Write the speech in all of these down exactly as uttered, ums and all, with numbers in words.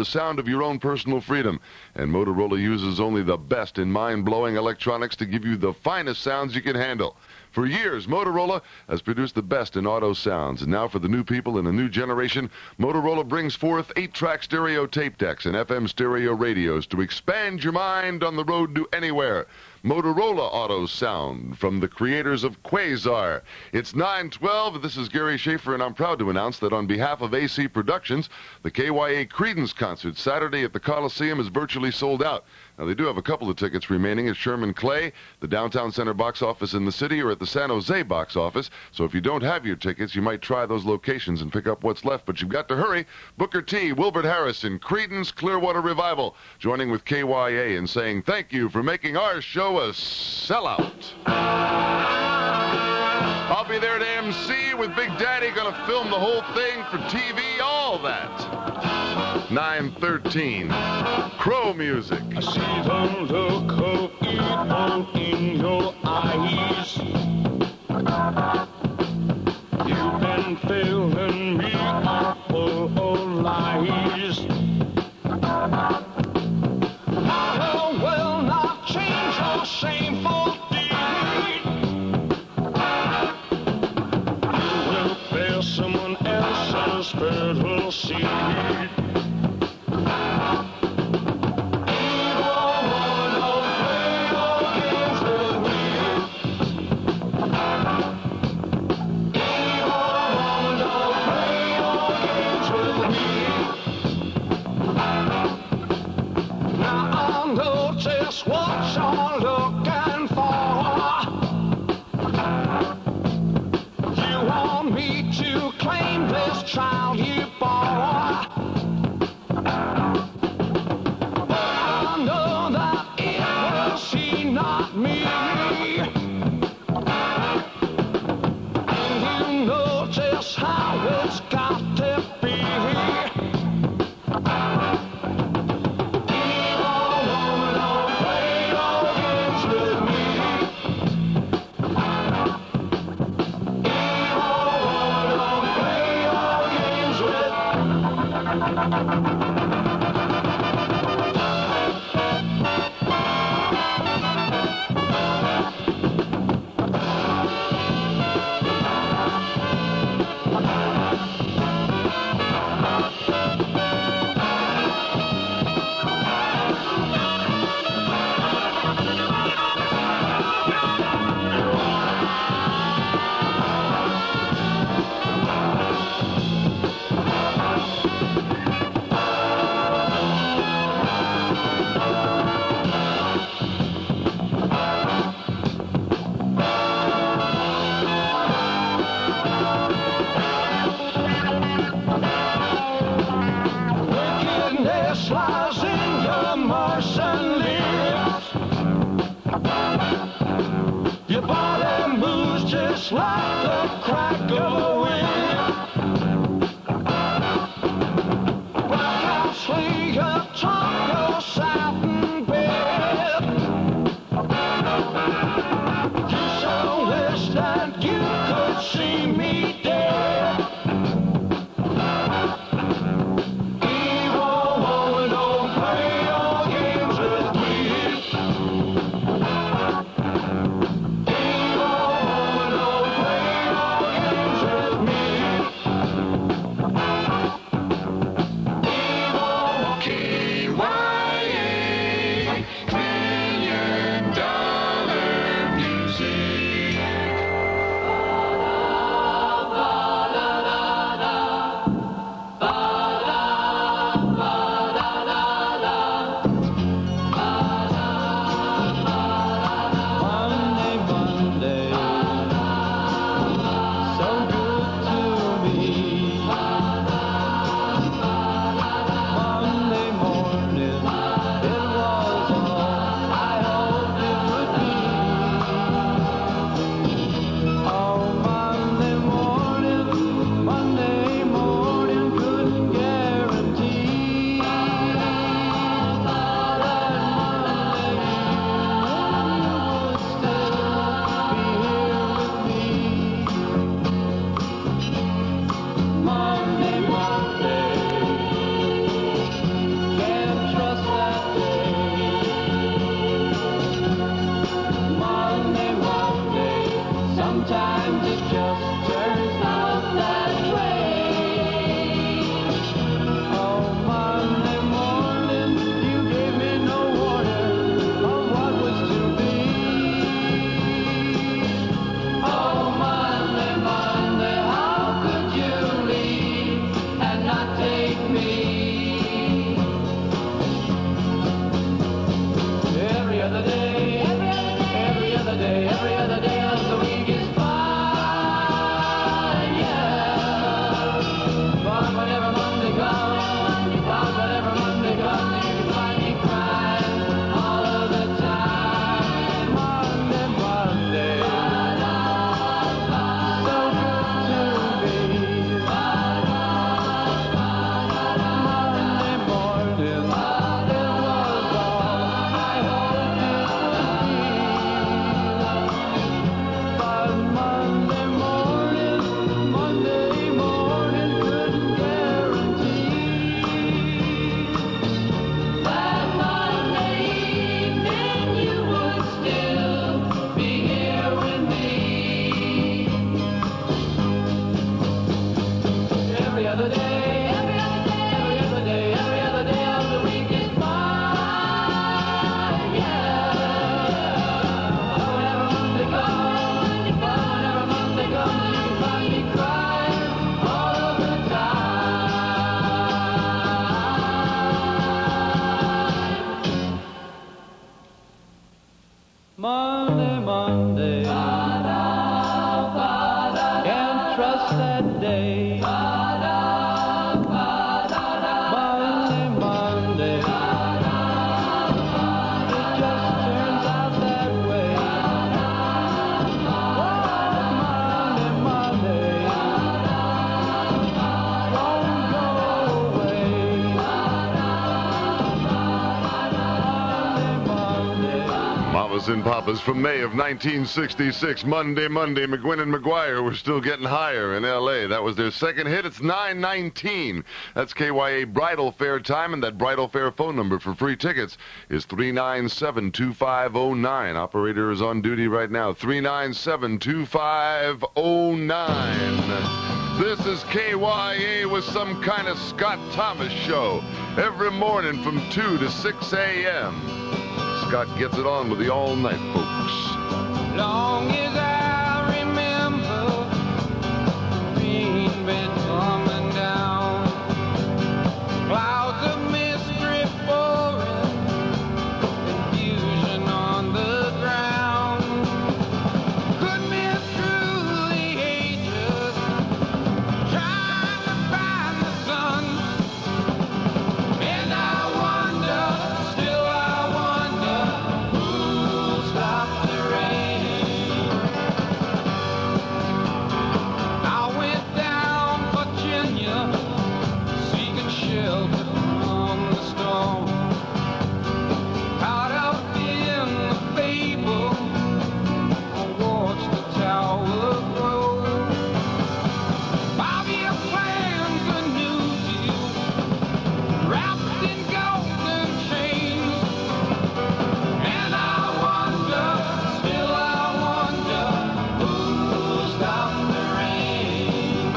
the sound of your own personal freedom. And Motorola uses only the best in mind-blowing electronics to give you the finest sounds you can handle. For years, Motorola has produced the best in auto sounds, and now for the new people in a new generation, Motorola brings forth eight-track stereo tape decks and F M stereo radios to expand your mind on the road to anywhere. Motorola Auto Sound, from the creators of Quasar. It's nine twelve. This is Gary Schaefer, and I'm proud to announce that on behalf of A C Productions, the K Y A Creedence concert Saturday at the Coliseum is virtually sold out. Now, they do have a couple of tickets remaining at Sherman Clay, the Downtown Center box office in the city, or at the San Jose box office. So if you don't have your tickets, you might try those locations and pick up what's left. But you've got to hurry. Booker T, Wilbert Harrison, Creedence Clearwater Revival, joining with K Y A and saying thank you for making our show a sellout. I'll be there to M C with Big Daddy, gonna film the whole thing for T V, all that. nine thirteen, Crow Music. I see the look of evil in your eyes. You've been filling me up full of lies. I will not change your shameful deed. You will bear someone else's fertile seed. What you're looking for. You want me to claim this child you bore. But I know that it was she, not me. And you know just how it's got to be. Lies in your motionless. Your body moves just like the crack of a whip. Black out sleeve, your tongue, your satin bed. You so wish that you could see me dead. Play Mamas and Papas from May of nineteen sixty-six. Monday, Monday, McGuinn and McGuire were still getting higher in L A. That was their second hit. It's nine nineteen. That's K Y A Bridal Fair time, and that Bridal Fair phone number for free tickets is three nine seven, two five zero nine. Operator is on duty right now. three nine seven, two five zero nine. This is K Y A with some kind of Scott Thomas show. Every morning from two to six a.m. Scott gets it on with the all-night folks. Long as I remember, the rain been coming down. Clouds of mystery pouring, confusion on the ground. Could be through the ages, trying to find the sun. And I wonder, still I wonder, who'll stop the rain? I went down Virginia, seeking shelter from the storm. Caught up in the fable, I watched the tower grow. Five-year plans, a new deal, wrapped in golden chains. And I wonder, still I wonder, who'll stop the rain?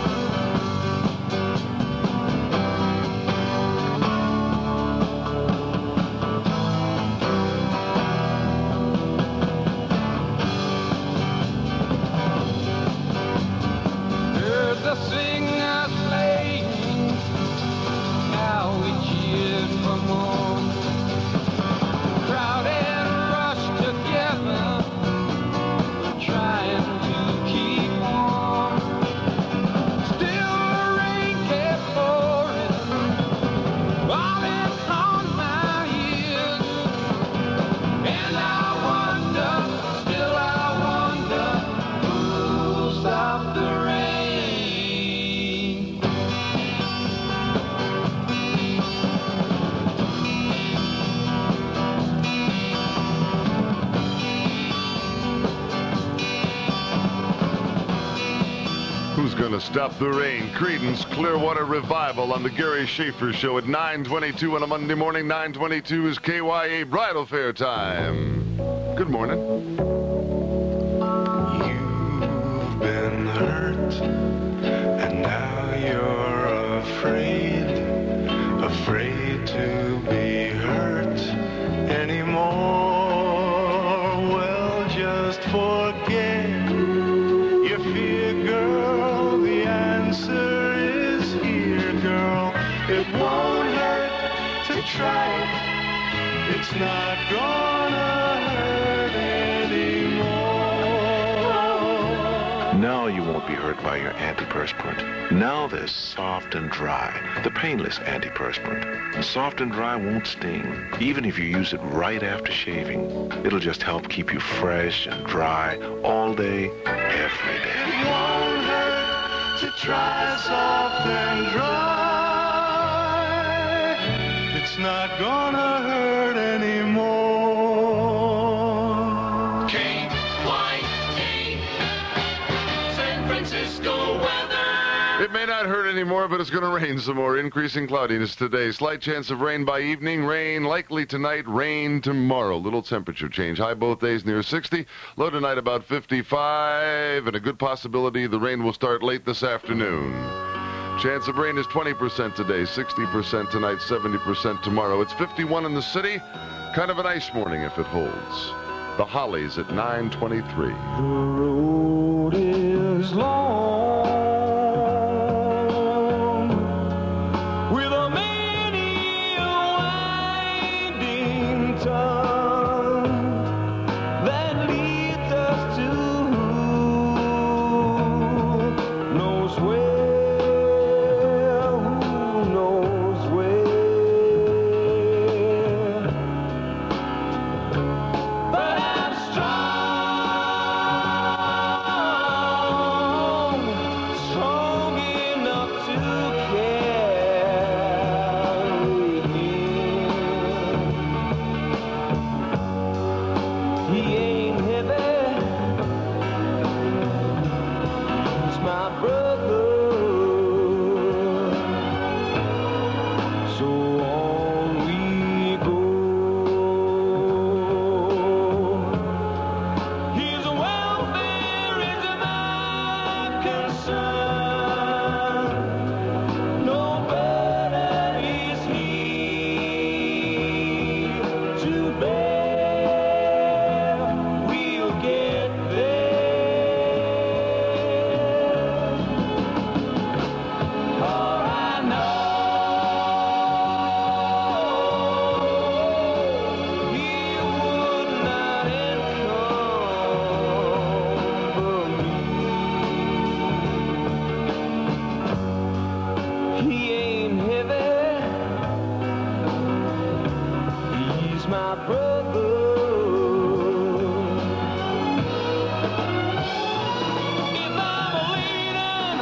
Heard the singers playing, now we cheered for more. Crowd had rushed together, trying to keep warm. Still the rain kept pouring, falling on my ears. And I wonder, still I wonder, who'll stop the rain? Who's gonna stop the rain? Creedence Clearwater Revival on the Gary Schaefer Show at nine twenty-two on a Monday morning. nine twenty-two is K Y A Bridal Fair time. Good morning. You've been hurt, and now you're afraid, afraid to be hurt anymore. Well, just forget your fear, girl. The answer is here, girl. It won't hurt to try it. It's not gonna hurt anymore. Now you won't be hurt by your antiperspirant. Now there's Soft and Dry, the painless antiperspirant. Soft and Dry won't sting, even if you use it right after shaving. It'll just help keep you fresh and dry all day, every It day. won't hurt to try soft and dry. It's not gonna hurt anymore. K Y A, San Francisco weather. It may not hurt anymore, but it's going to rain some more. Increasing cloudiness today. Slight chance of rain by evening. Rain likely tonight. Rain tomorrow. Little temperature change. High both days near sixty. Low tonight about fifty-five. And a good possibility the rain will start late this afternoon. Chance of rain is twenty percent today. sixty percent tonight. seventy percent tomorrow. It's fifty-one in the city. Kind of a nice morning if it holds. The Hollies at nine twenty-three. The road is long, with a many winding tongue that leads us to who knows where, who knows where. But I'm strong, strong enough to care. brother. If I'm leaning at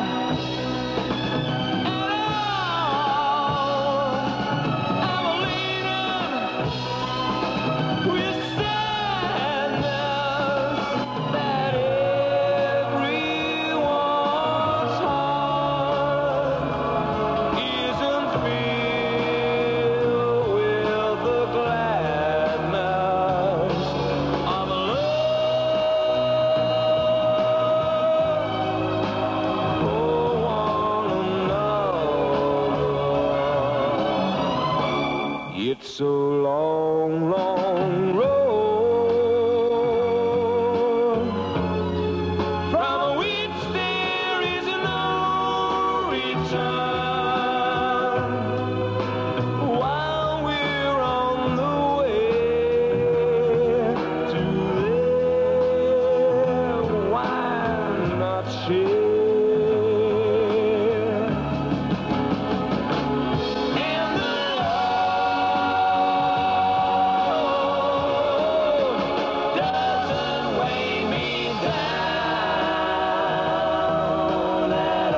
all, I'm leaning with sadness that everyone's heart isn't filled with the gladness of love for one another. It's a long, long road from which there is no return. While we're on the way to there, why not share? And the Lord doesn't weigh me down at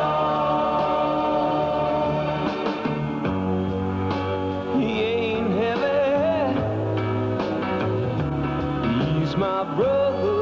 all. He ain't heavy, he's my brother.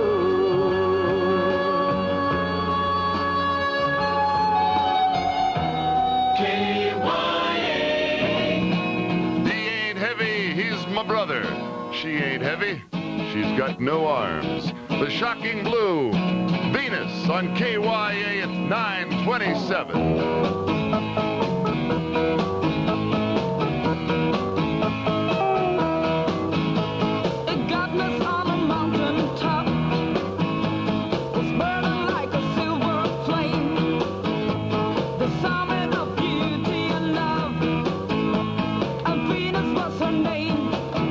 K Y A. He ain't heavy, he's my brother. She ain't heavy, she's got no arms. The Shocking Blue, Venus on K Y A at nine twenty-seven. A godless on a mountain top was burning like a silver flame. The summit of beauty and love, and Venus was her name.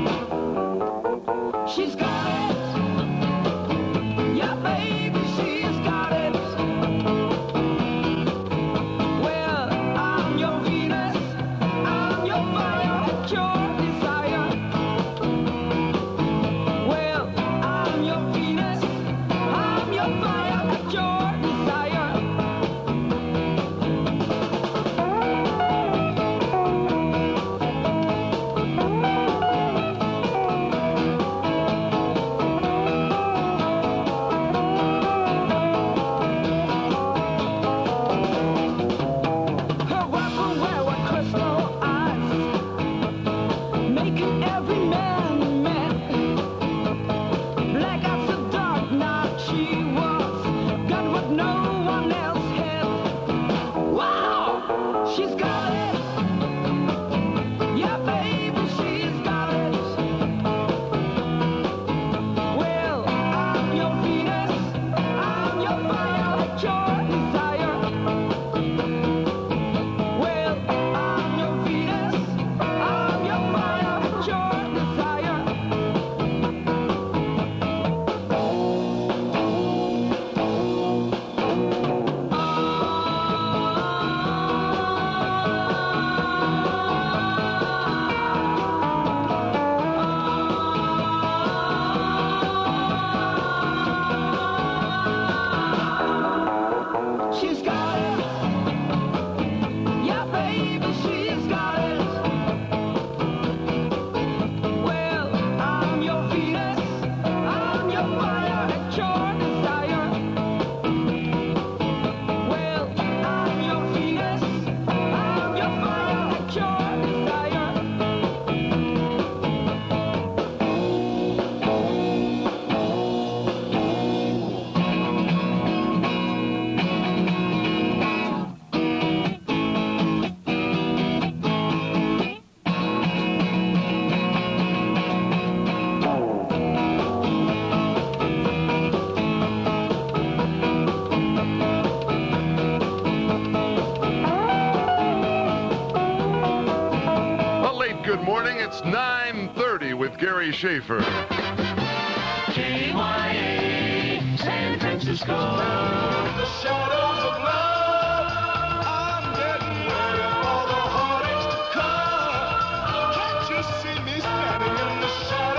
She's got it, yeah, baby, she's got it. Well, I'm your Venus, I'm your fire, at your desire. Well, I'm your Venus, I'm your fire, at your desire. Her weapon were crystal eyes, making every man mad. Black as the dark night she was, got what no one else had. Wow, she's got it. Yeah, baby, she's got it. Well, I'm your Venus, I'm your fire, at your desire. Well, I'm your Venus, I'm your fire, at your desire. She's got it. Yeah, baby, she's got it. Well, I'm your Venus, I'm your fire, at your desire. Well, I'm your Venus, I'm your fire, at your desire. A late good morning, it's nine thirty with Gary Schaefer. K Y A, San Francisco. The shadows of love, I'm getting ready for the heartaches to come. Can't you see me standing in the shadows?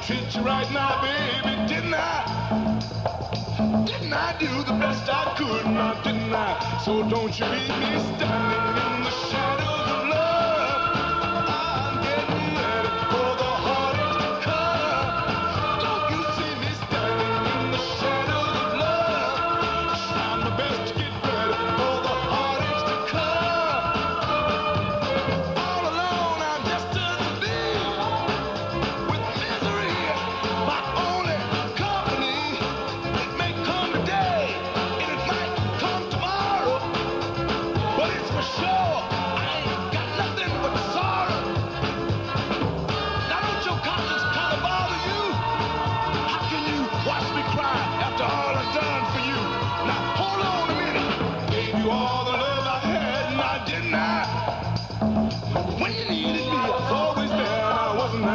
treat you right now, baby, didn't I? Didn't I do the best I could now, didn't I? So don't you leave me standing in the shadows of love. I'm getting ready for the heartaches to come. Don't you see me standing in the shadows of love? Trying my best to get ready for the heartaches to come. All alone I'm destined to be with misery, my only company. It may come today, and it might come tomorrow, but it's for sure I ain't got nothing but sorrow. Now don't your conscience kind of bother you? How can you watch me cry after all I've done for you? Now hold on a minute. Gave you all the love I had, and I didn't I? When you needed me, I was always there, and I wasn't I.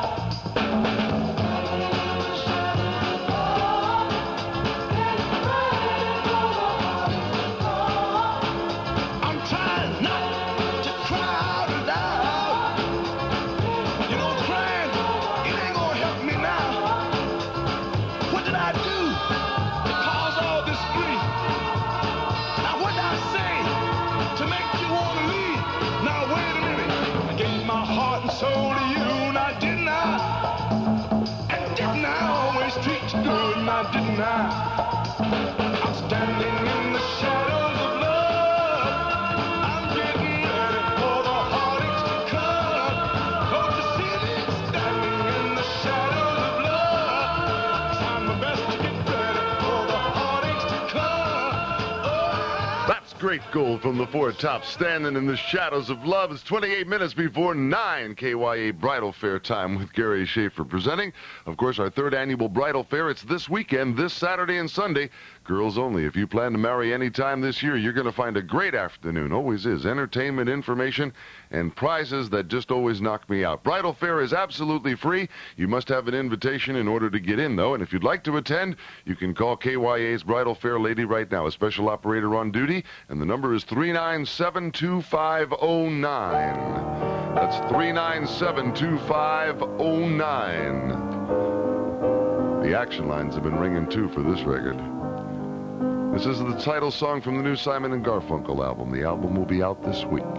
I'm trying not to cry out loud. You know, crying, it ain't gonna help me now. What did I do to cause all this grief? Now what did I say to make you want to leave? Now wait a minute. I gave my heart and soul to you, now didn't I? And didn't I always treat you good, now didn't I? I'm standing in the shadows of love. I'm getting ready for the heartaches to come. Don't you see me standing in the shadows of love? Trying my best to get ready for the heartaches to come. Oh, That's great gold from the Four Tops, standing in the shadows of love. It's twenty-eight minutes before nine. K Y A Bridal Fair time with Gary Schaefer presenting. Of course, our third annual Bridal Fair. It's this weekend, this Saturday and Sunday. Girls only. If you plan to marry any time this year, you're going to find a great afternoon. Always is. Entertainment, information, and prizes that just always knock me out. Bridal Fair is absolutely free. You must have an invitation in order to get in, though. And if you'd like to attend, you can call K Y A's Bridal Fair lady right now, a special operator on duty. And the number is three nine seven, two five zero nine. That's three nine seven, two five zero nine. The action lines have been ringing, too, for this record. This is the title song from the new Simon and Garfunkel album. The album will be out this week.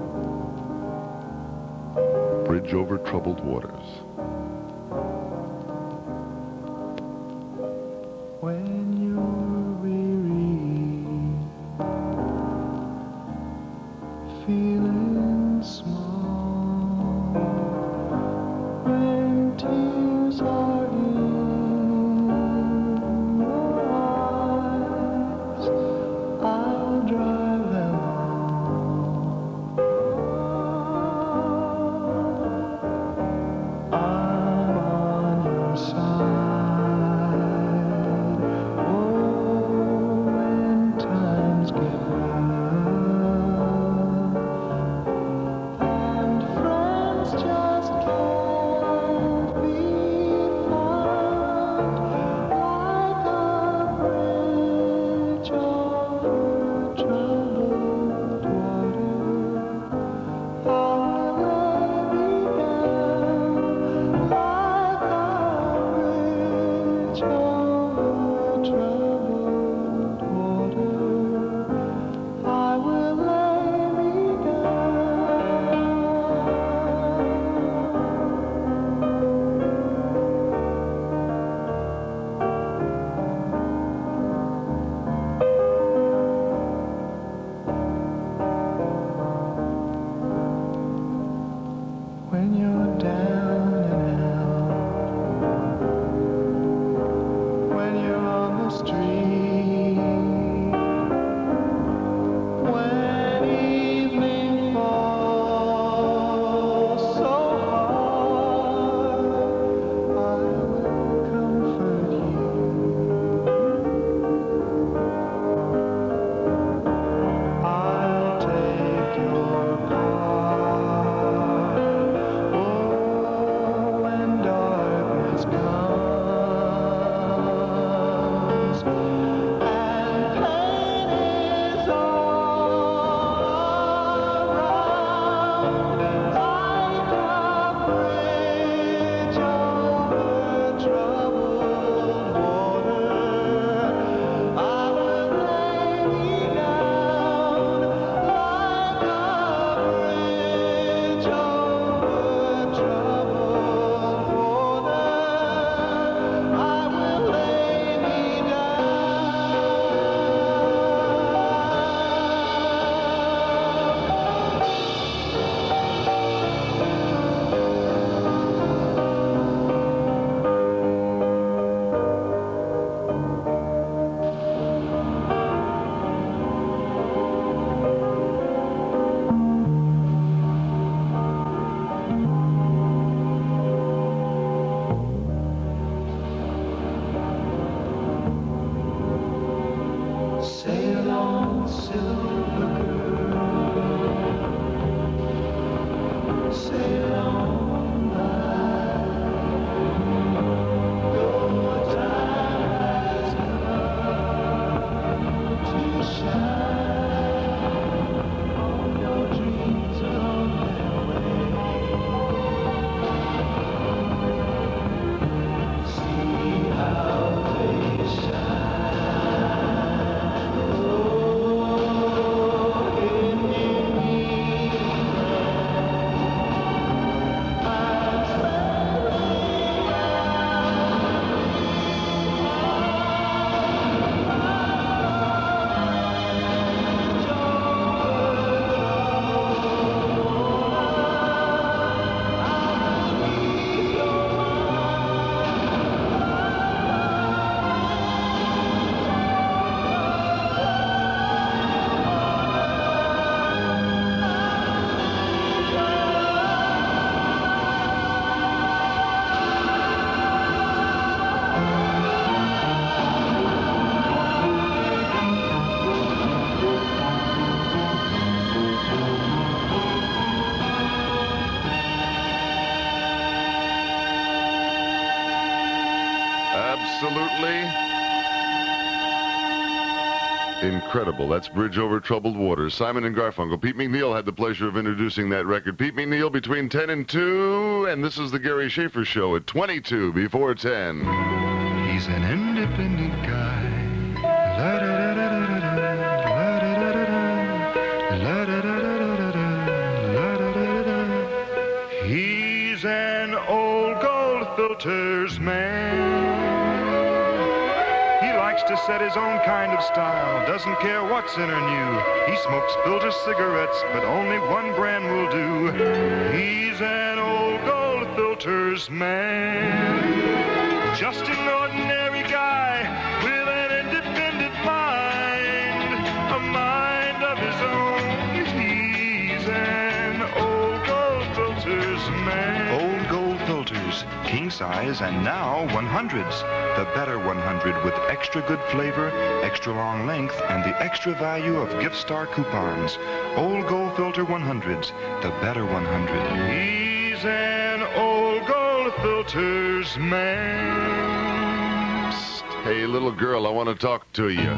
Bridge Over Troubled Waters. When you're weary, feeling small, when tears are in your eyes, I'll dry them all. I'm on your side. absolutely incredible. That's Bridge Over Troubled Waters. Simon and Garfunkel. Pete McNeil had the pleasure of introducing that record. Pete McNeil between ten and two, and this is the Gary Schaefer Show at twenty-two before ten. He's an independent guy. La-da-da-da-da-da-da, la-da-da-da-da-da-da, la-da-da-da-da. He's an old gold filters man. He likes to set his own kind of style, doesn't care what's in or new. He smokes filter cigarettes, but only one brand will do. He's an old gold filters man. Just an ordinary guy with an independent mind, a mind of his own. He's an old gold filters man. Old gold filters, king size, and now one hundreds. The better one hundred with extra good flavor, extra long length, and the extra value of gift star coupons. Old gold filter one hundreds, the better one hundred. He's an old gold filters man. Psst. Hey, little girl, I want to talk to you.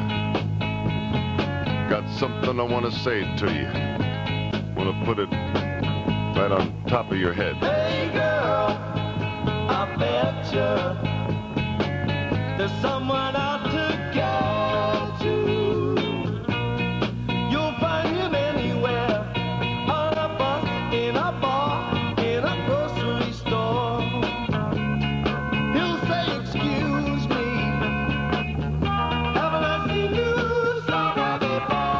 Got something I want to say to you. Want to put it right on top of your head. Hey girl, I bet you there's someone out to get you. You'll find him anywhere, on a bus, in a bar, in a grocery store. He'll say, excuse me, haven't I seen you somewhere before?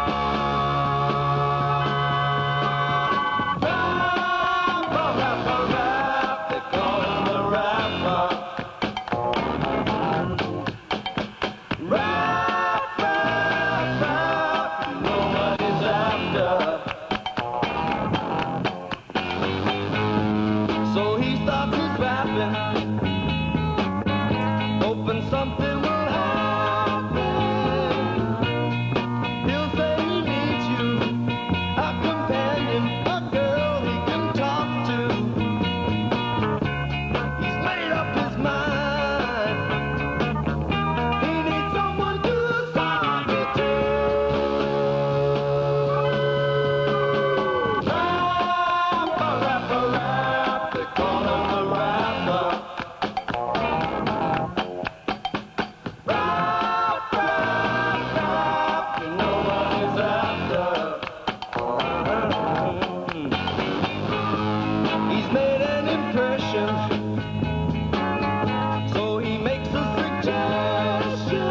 Rapper, rapper, rap, they call him the rapper. Rap, rap, rap, you know what he's after. So he starts his rapping, hoping something will happen. He'll say he needs you, a companion, a girl he can talk to. He's made up his mind. He needs someone to talk it to. Rapper, rapper, rap, they call him the rapper. Rap, rap, rap, you know what he's after. He's made an impression, so he makes a suggestion.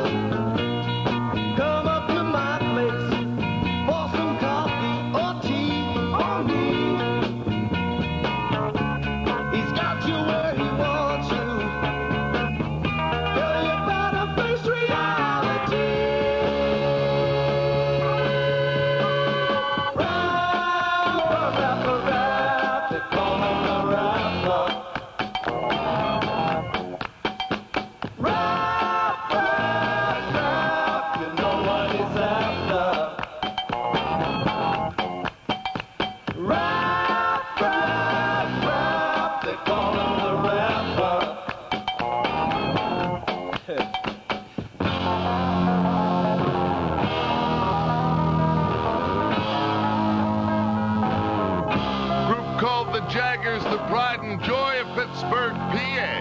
Come up to my place for some coffee or tea or me. He's got you where he wants you. Girl, you better face reality. Rapper, rapper, rap, they call him the rapper. Rap, rap, rap, you know what he's after. Rap, rap, rap, they call him the rapper. Group called the Jaggers, the pride and joy of Pittsburgh, P A.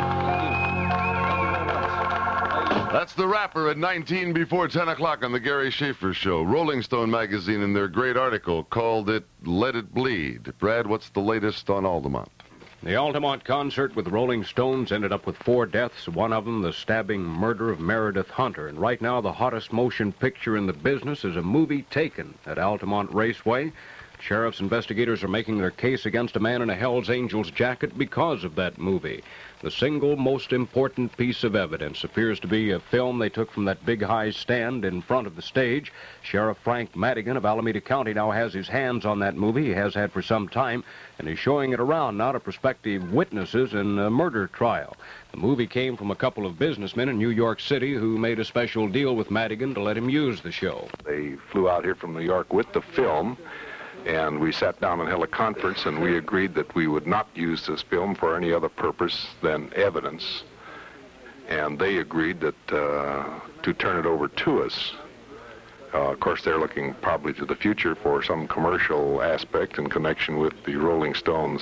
That's the rapper at nineteen before ten o'clock on the Gary Schaefer Show. Rolling Stone magazine in their great article called it Let It Bleed. Brad, what's the latest on Altamont? The Altamont concert with the Rolling Stones ended up with four deaths, one of them the stabbing murder of Meredith Hunter. And right now the hottest motion picture in the business is a movie Taken at Altamont Raceway. Sheriff's investigators are making their case against a man in a Hells Angels jacket because of that movie. The single most important piece of evidence appears to be a film they took from that big high stand in front of the stage. Sheriff Frank Madigan of Alameda County now has his hands on that movie. He has had for some time, and is showing it around now to prospective witnesses in a murder trial. The movie came from a couple of businessmen in New York City who made a special deal with Madigan to let him use the show. They flew out here from New York with the film, and we sat down and held a conference, and we agreed that we would not use this film for any other purpose than evidence. and they agreed that uh, to turn it over to us. Uh, of course, they're looking probably to the future for some commercial aspect in connection with the Rolling Stones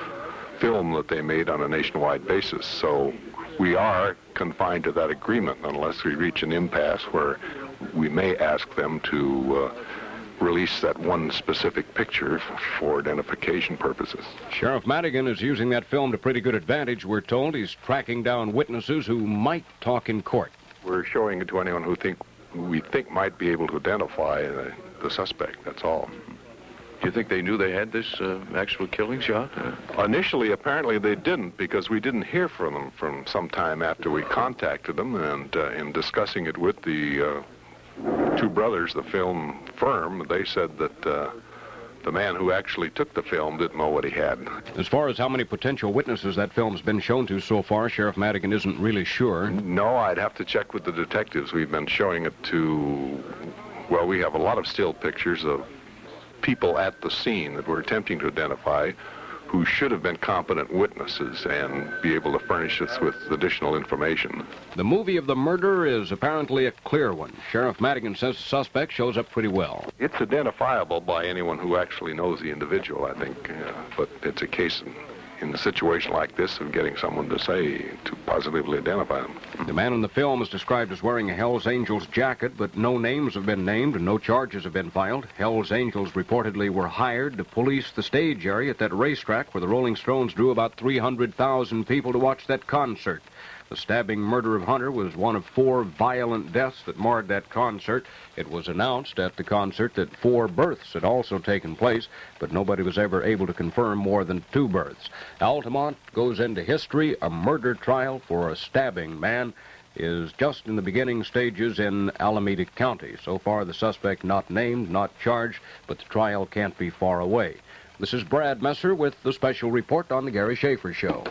film that they made on a nationwide basis. So we are confined to that agreement unless we reach an impasse where we may ask them to uh, release that one specific picture for identification purposes. Sheriff Madigan is using that film to pretty good advantage, we're told. He's tracking down witnesses who might talk in court. We're showing it to anyone who think we think might be able to identify uh, the suspect, that's all. Do you think they knew they had this uh, actual killing shot? Uh, Initially, apparently they didn't, because we didn't hear from them from some time after we contacted them, and uh, in discussing it with the uh, two brothers, the film firm, they said that uh, the man who actually took the film didn't know what he had. As far as how many potential witnesses that film's been shown to so far, Sheriff Madigan isn't really sure. No, I'd have to check with the detectives. We've been showing it to, well, we have a lot of still pictures of people at the scene that we're attempting to identify who should have been competent witnesses and be able to furnish us with additional information. The movie of the murder is apparently a clear one. Sheriff Madigan says the suspect shows up pretty well. It's identifiable by anyone who actually knows the individual, I think, uh, but it's a case in, in a situation like this of getting someone to say, to positively identify them. The man in the film is described as wearing a Hells Angels jacket, but no names have been named and no charges have been filed. Hells Angels reportedly were hired to police the stage area at that racetrack where the Rolling Stones drew about three hundred thousand people to watch that concert. The stabbing murder of Hunter was one of four violent deaths that marred that concert. It was announced at the concert that four births had also taken place, but nobody was ever able to confirm more than two births. Altamont goes into history. A murder trial for a stabbing man is just in the beginning stages in Alameda County. So far, the suspect not named, not charged, but the trial can't be far away. This is Brad Messer with the special report on the Gary Schaefer Show.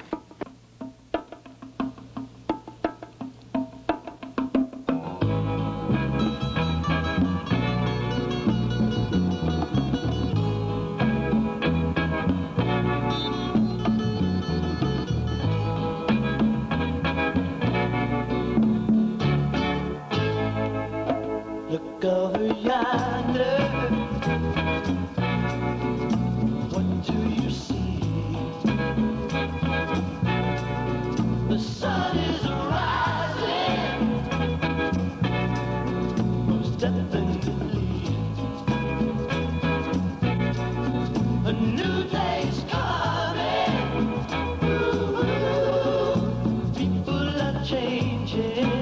Look over yonder. What do you see? The sun is rising, most definitely. A new day's coming. Ooh, people are changing.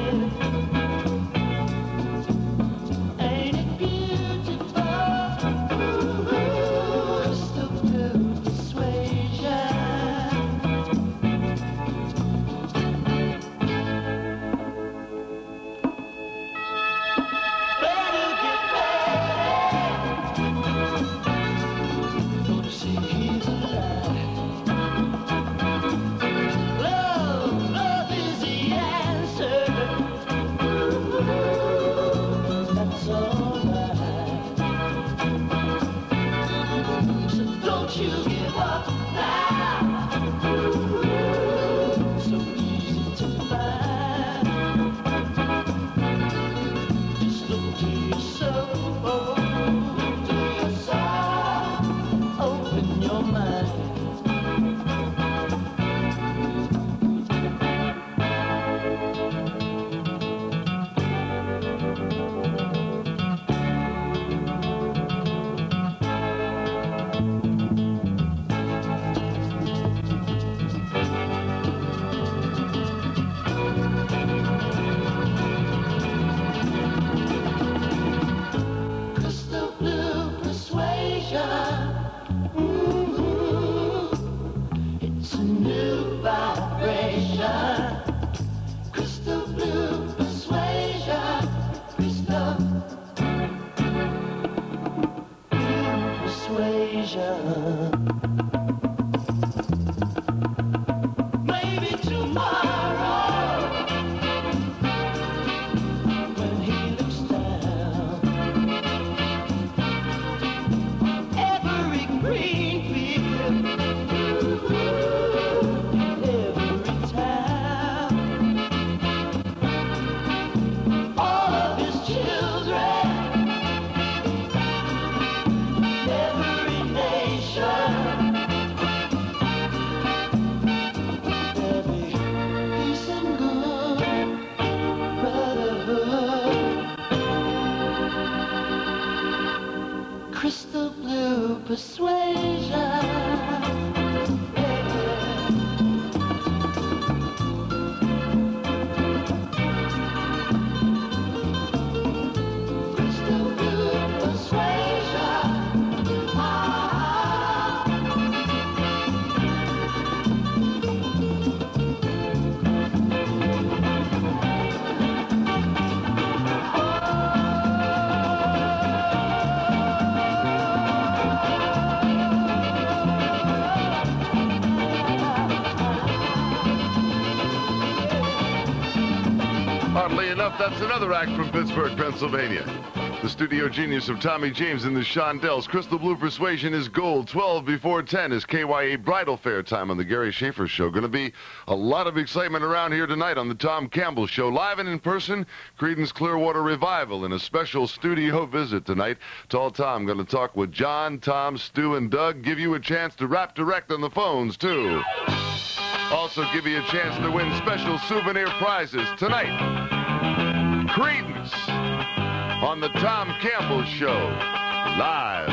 Maybe tomorrow, when he looks down, every green field, every town, crystal blue persuasion. Oddly enough, that's another act from Pittsburgh, Pennsylvania. The studio genius of Tommy James and the Shondells. Crystal Blue Persuasion is gold. twelve before ten is K Y A Bridal Fair time on the Gary Schaefer Show. Going to be a lot of excitement around here tonight on the Tom Campbell Show. Live and in person, Creedence Clearwater Revival in a special studio visit tonight. Tall Tom going to talk with John, Tom, Stu, and Doug. Give you a chance to rap direct on the phones, too. Also give you a chance to win special souvenir prizes tonight. Creedence on the Tom Campbell Show, live.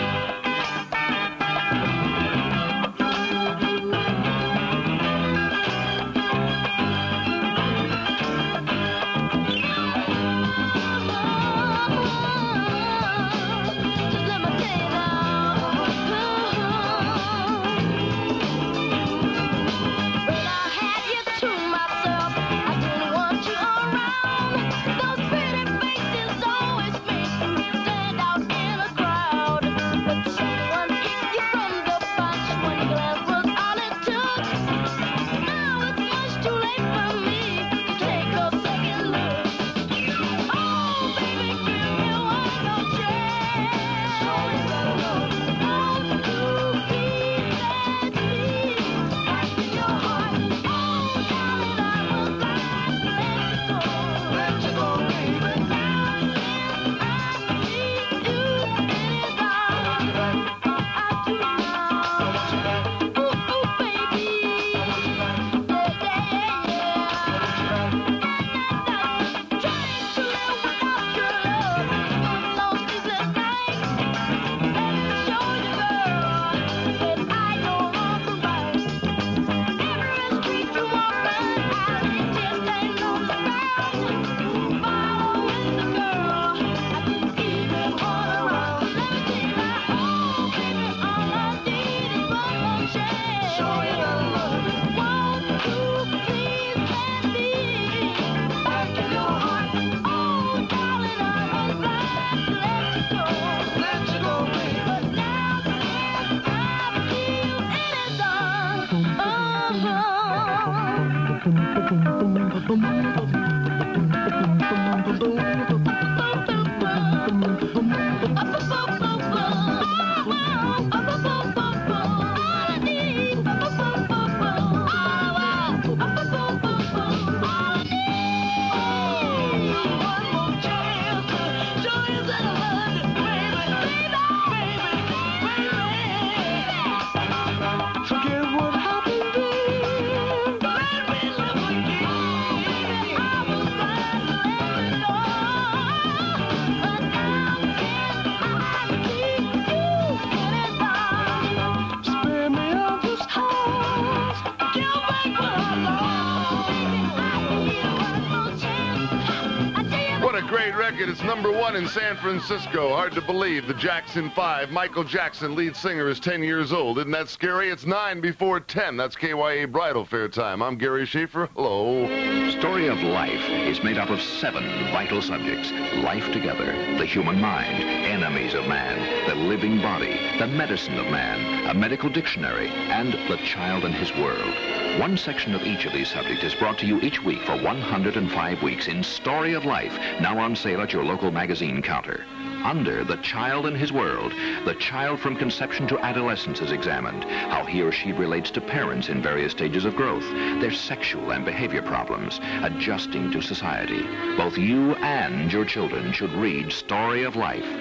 It's number one in San Francisco. Hard to believe. The Jackson Five. Michael Jackson, lead singer, is ten years old. Isn't that scary? It's nine before ten. That's K Y A Bridal Fair time. I'm Gary Schaefer. Hello. Story of Life is made up of seven vital subjects. Life together, the human mind, enemies of man, the living body, the medicine of man, a medical dictionary, and the child and his world. One section of each of these subjects is brought to you each week for one hundred five weeks in Story of Life, now on sale at your local magazine counter. Under The Child and His World, the child from conception to adolescence is examined, how he or she relates to parents in various stages of growth, their sexual and behavior problems, adjusting to society. Both you and your children should read Story of Life. Story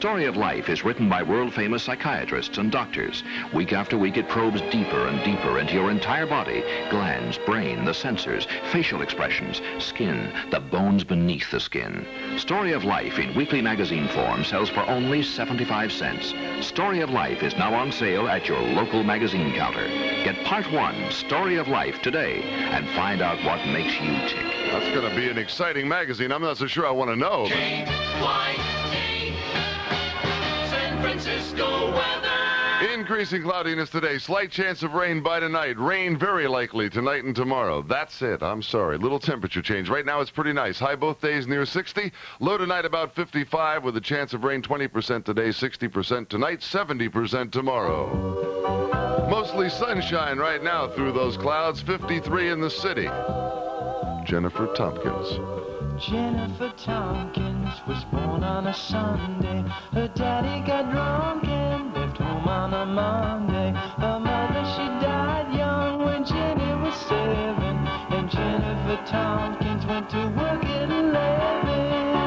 Story of Life is written by world-famous psychiatrists and doctors. Week after week, it probes deeper and deeper into your entire body. Glands, brain, the sensors, facial expressions, skin, the bones beneath the skin. Story of Life in weekly magazine form sells for only seventy-five cents. Story of Life is now on sale at your local magazine counter. Get part one, Story of Life, today and find out what makes you tick. That's going to be an exciting magazine. I'm not so sure I want to know. K Y T, San Francisco weather. Increasing cloudiness today. Slight chance of rain by tonight. Rain very likely tonight and tomorrow. That's it. I'm sorry. Little temperature change. Right now it's pretty nice. High both days near sixty. Low tonight about fifty-five with a chance of rain twenty percent today, sixty percent tonight, seventy percent tomorrow. Mostly sunshine right now through those clouds. fifty-three in the city. Jennifer Tompkins. Jennifer Tompkins was born on a Sunday. Her daddy got drunk and left home on a Monday. Her mother, she died young when Jenny was seven. And Jennifer Tompkins went to work at eleven.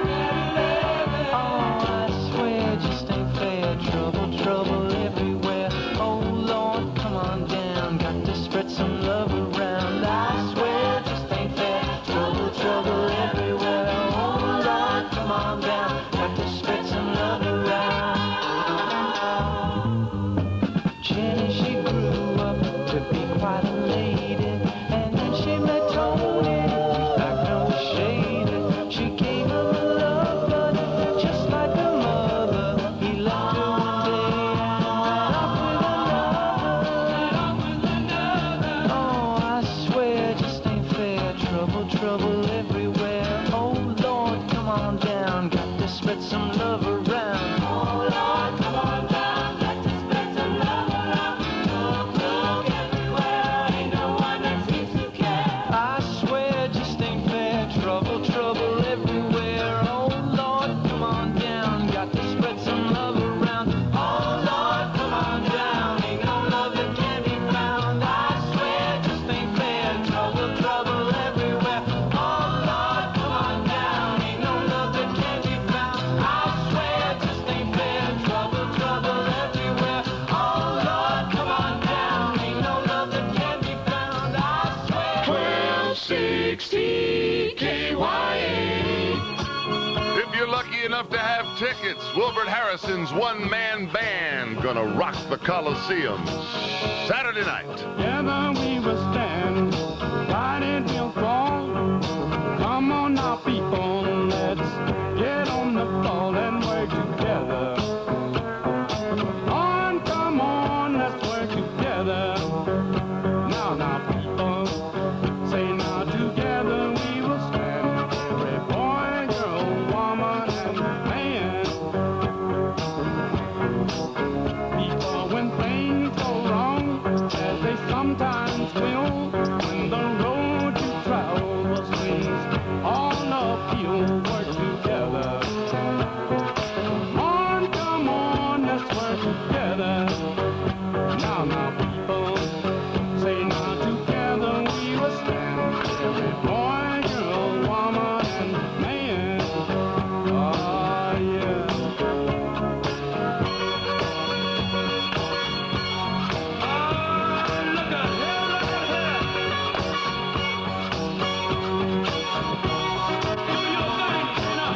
Oh, I swear, just ain't fair. Trouble, trouble everywhere. Oh, Lord, come on down. Got to spread some love around. I swear, just ain't fair. Trouble, trouble everywhere. Oh, Lord, come on down. Got to spread some love around. Jenny, she grew up to be quite a lady. And then she met Tony, like no shade. She gave him a love, but just like a mother, he left her one day and off with another. Oh, I swear, just ain't fair. Trouble, trouble everywhere. Oh, Lord, come on down. Got to spread some love around. Oh, Lord, come on down. Got to spread some love around. Look, look everywhere. Ain't no one that seems to care. I swear, just ain't fair. Trouble, trouble everywhere. Oh, Lord, come on down. Got to spread some love around. Oh, Lord, come on down. Ain't no love that can be found. I swear, just ain't fair. Trouble, trouble everywhere. Oh, Lord, come on down. Ain't no love that can be found. I swear, just ain't fair. Trouble, trouble everywhere. Oh, Lord, come on down. Ain't no love that can be found. I swear. twelve sixty K Y A. If you're lucky enough to have tickets, Wilbert Harrison's one-man band gonna rock the Coliseum Saturday night. Together we will stand, right in your fall. Come on now, people, let's get on the floor and work together. Come on, come on, let's work together. Now, now, people, say now together we will stand. Every boy, girl, woman, and man. People, when things go wrong, as they sometimes will, when the road you travel swings all uphill, work together. Come on, come on, let's work together. Now, now, people, say now together we will stand. Every boy, girl, woman, and man. Oh, yeah. Look at here, look at here. Do your thing, Tina.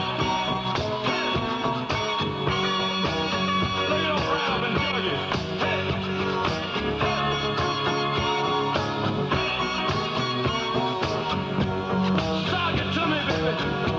Look at old Ralph and Georgie. Talk it to me, baby.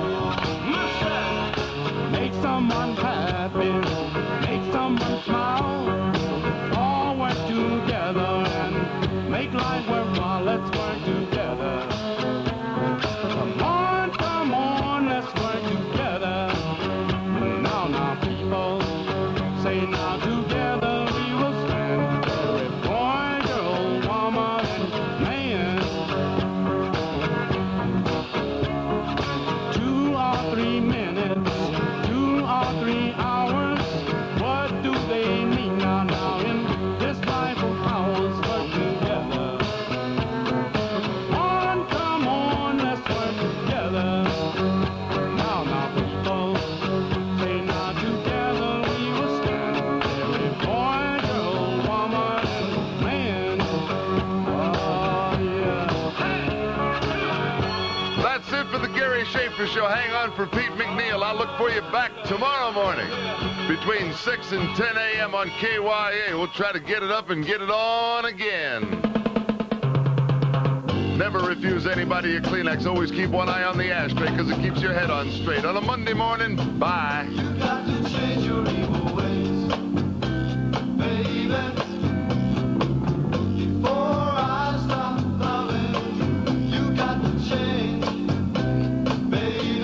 Mister. Make someone happy, make someone smile. All work together and make life worthwhile. Let's work together. Come on, come on, let's work together. Now, now, people, say now together we will stand. Every boy, girl, woman, and man. Two or three minutes, two or three hours, what do they breakfast show. Hang on for Pete McNeil. I'll look for you back tomorrow morning between six and ten a.m. on K Y A. We'll try to get it up and get it on again. Never refuse anybody a Kleenex. Always keep one eye on the ashtray because it keeps your head on straight. On a Monday morning, bye. You got to change your evil ways, baby. Before I stop loving you, you got to change, baby.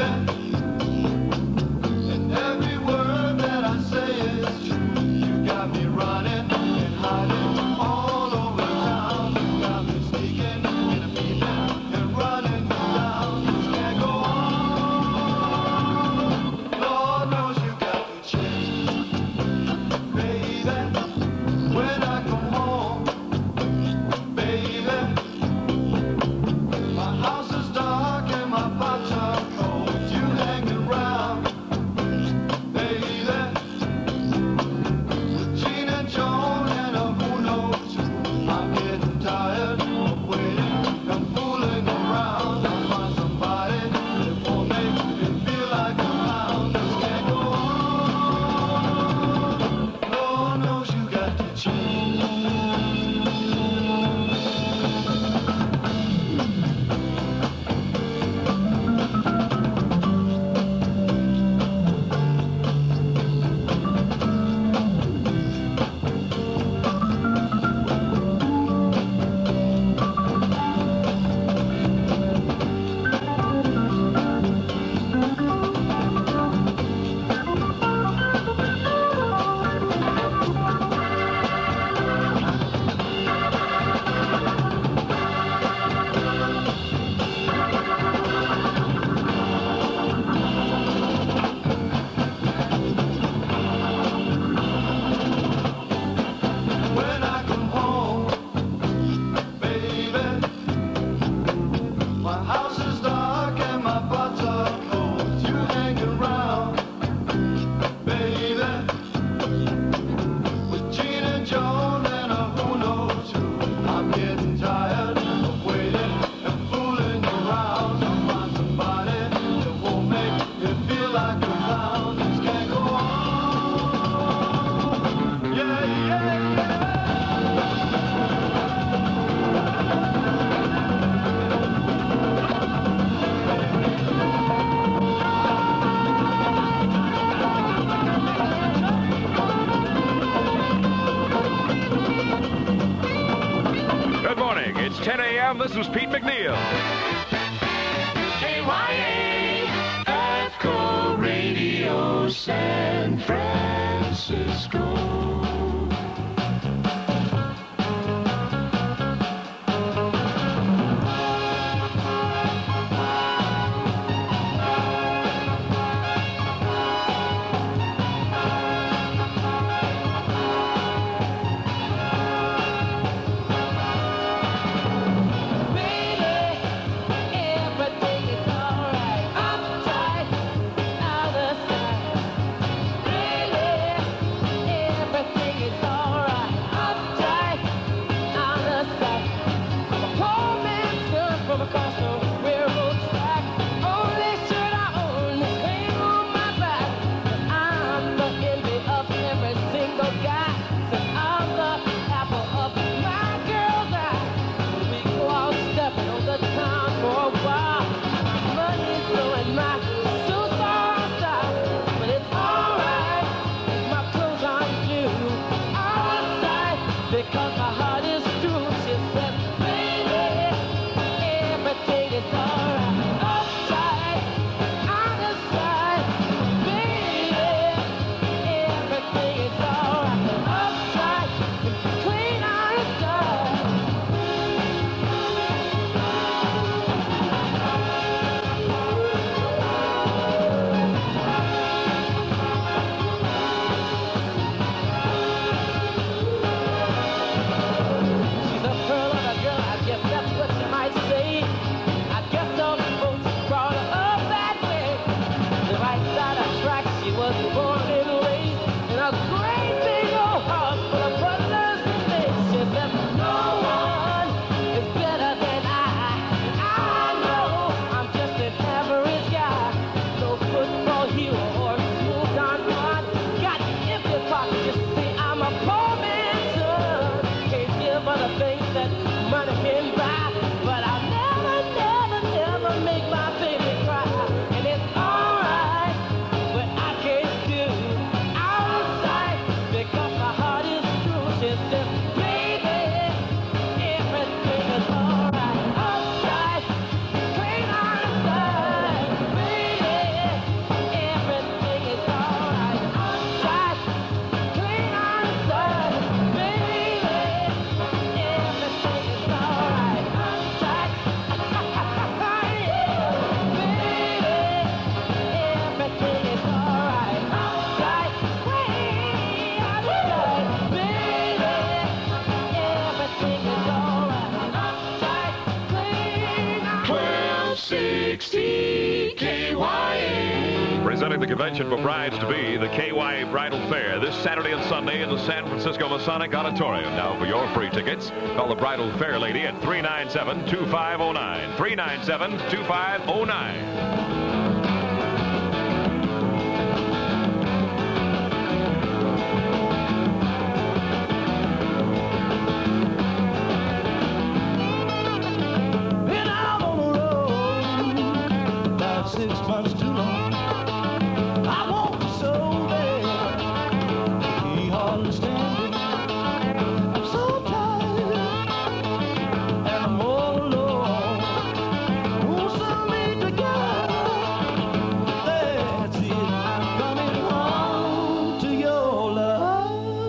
And every word that I say is true. You got me running and hiding all over town. You got me sneaking and peeping and running down. This can't go on. Lord knows you got to change, baby. When I come home, baby, my house is dark and my pots are cold. You hang around, baby, with Gina, Joan, and a who knows who. I'm getting tired of waiting and fooling around. I find somebody that won't make me feel like a clown. This can't go on. Lord knows you got to change. When I come home, baby, my house is dark and my pots are cold. You hang around, baby, with Gina, Joan, and a who knows who. I'm getting tired of waiting and fooling around. I find somebody that won't make me feel like a clown. This can't go on. Yeah, yeah, yeah. Good morning. It's ten a.m. This is Pete McNeil. K Y A, Earthco Radio, San Francisco. Everything is alright. I'm tight, out of sight. Really, the convention for brides-to-be, the K Y A Bridal Fair, this Saturday and Sunday in the San Francisco Masonic Auditorium. Now, for your free tickets, call the Bridal Fair lady at three nine seven, two five zero nine. three nine seven, two five zero nine. Six months too long. I want you so bad. Can't hardly stand it. I'm so tired and I'm all alone. Who's send me together? That's it. I'm coming home to your love.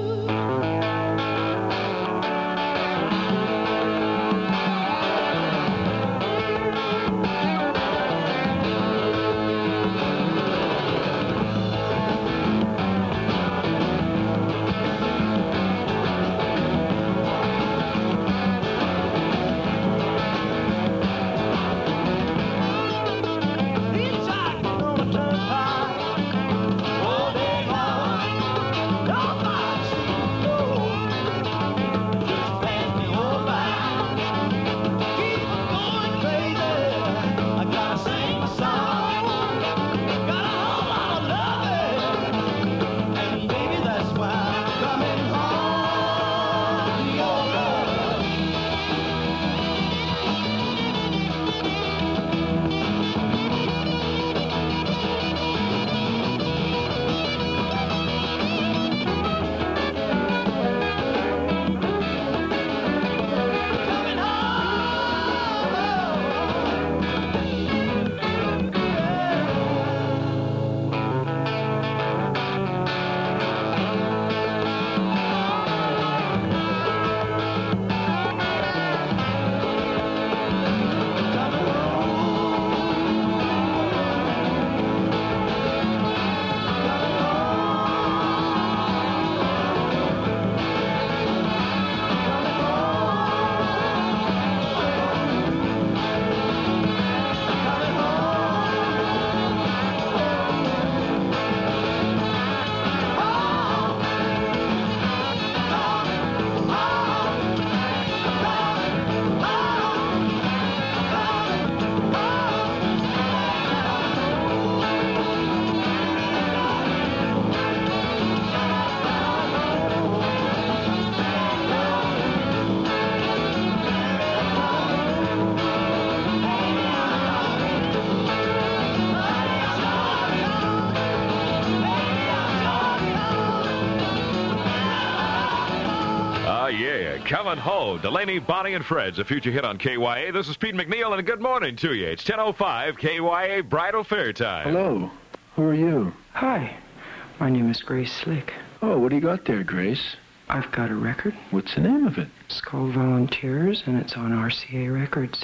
Coming home, Delaney, Bonnie, and Fred's a future hit on K Y A. This is Pete McNeil, and a good morning to you. It's ten oh five, K Y A Bridal Fair time. Hello. Who are you? Hi. My name is Grace Slick. Oh, what do you got there, Grace? I've got a record. What's the name of it? It's called Volunteers, and it's on R C A Records.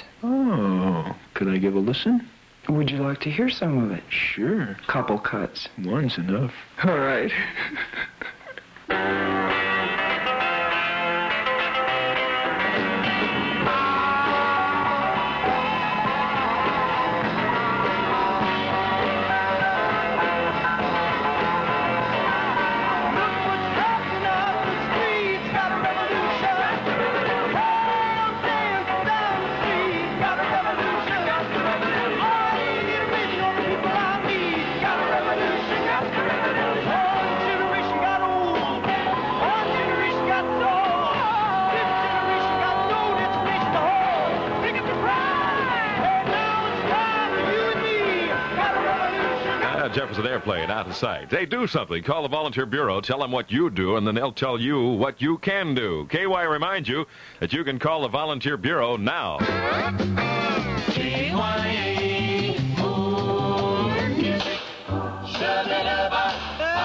Oh, could I give a listen? Would you like to hear some of it? Sure. Couple cuts. One's enough. All right. Jefferson Airplane out of sight. Hey, do something. Call the Volunteer Bureau. Tell them what you do, and then they'll tell you what you can do. K Y reminds you that you can call the Volunteer Bureau now. K Y A, more music. Sha-da-da-ba.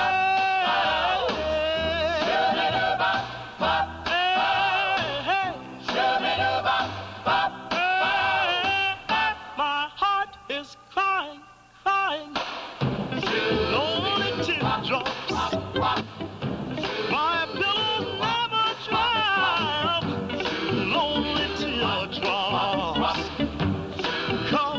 My heart is crying, crying. Lonely teardrops. My pillow never dry. Lonely teardrops. Come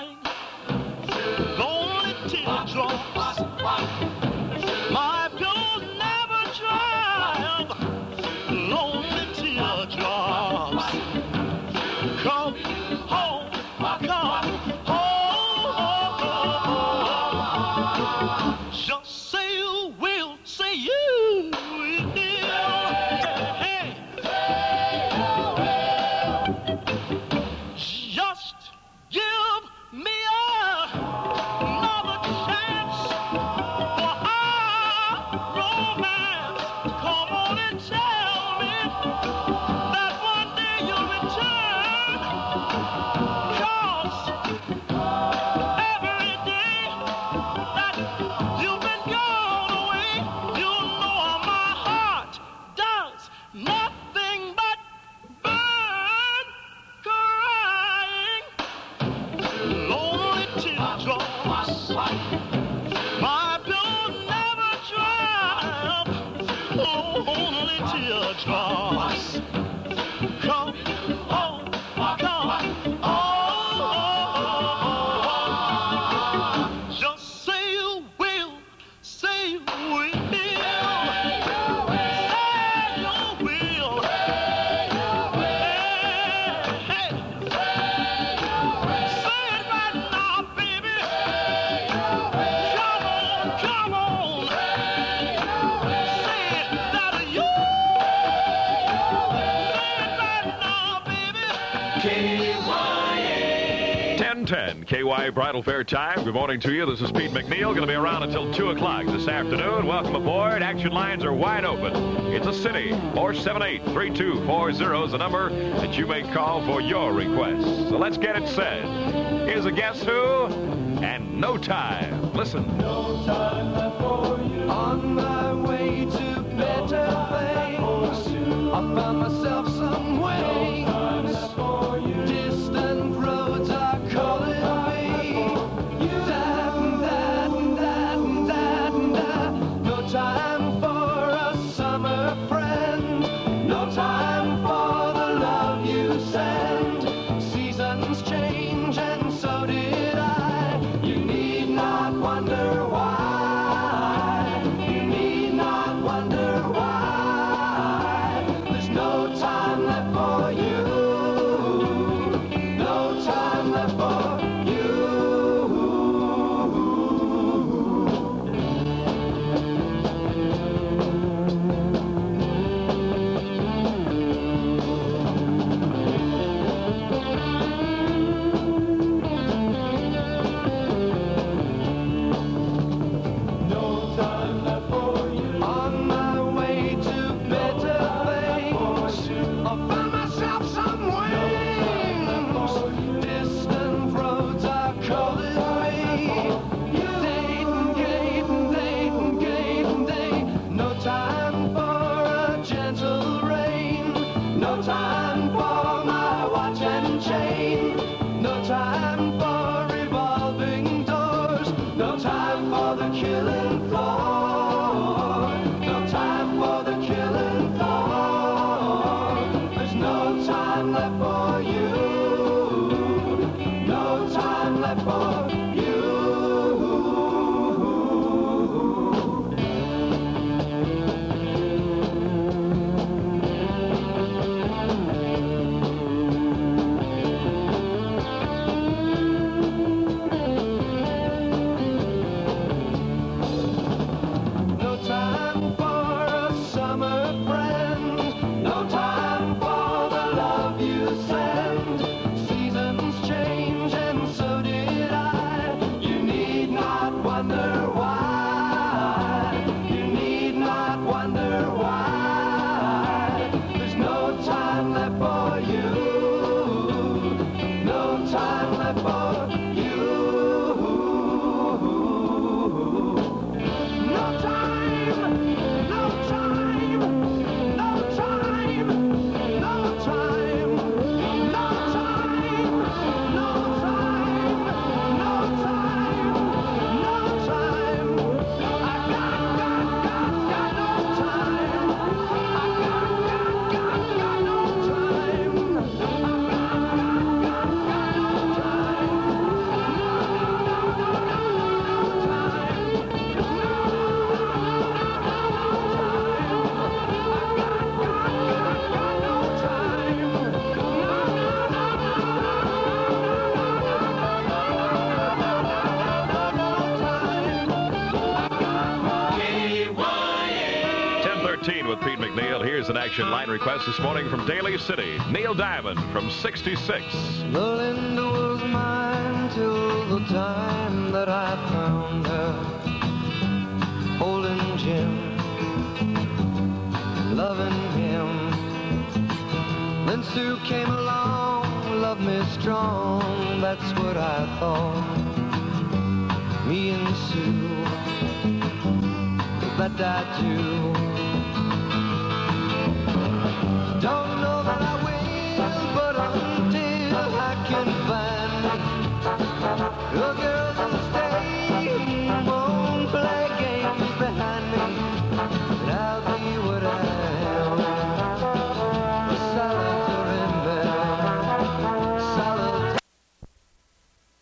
crying, lonely teardrops. My pillow's never dry, lonely teardrops. Come home, come home. Just say you will, say you will. Hey, just give me another chance for our romance. Come on and tell me that one day you'll return. 'Cause every day that you've been gone away, you know my heart does nothing but burn, crying, lonely teardrops. My pillow never dry, lonely teardrops. Come home, come home. Just say you will, say you will. Say you will. Hey, hey. Say it right now, baby. Come on, come on. Say it that you. Say it right now, baby. K Y A. ten ten, K Y Bridal Fair time. Good morning to you. This is Pete McNeil. Going to be around until two o'clock this afternoon. Welcome aboard. Action lines are wide open. It's a city. four seven eight, three two four zero is the number that you may call for your request. So let's get it said. Here's a Guess Who and No Time. Listen. No time left for you. On my way to better things, I found myself some wings. Distant roads are calling me. That, that, that, that, that. No time for a summer friend. No time for the love you send. Seasons change and so did I. You need not wonder why. You need not wonder why. There's no time left for you. No time left for you. No time left for you. On my way to better things, I found myself some wings. Distant roads are calling me. Dayton, Dayton, Dayton, Dayton, Dayton. No time for a gentle rain. No time for my watch and chain. No time for revolving doors. No time for the killing floor. No time for the killing floor. There's no time left for you. No time left for you. No time for a summer friend. No time for the love you send. Seasons change and so did I. action line request this morning from Daly City. Neil Diamond from sixty-six. Melinda was mine till the time that I found her holding Jim, loving him. Then Sue came along, loved me strong, that's what I thought. Me and Sue, that I do. Don't know that I will, but until I can find a girl that'll stay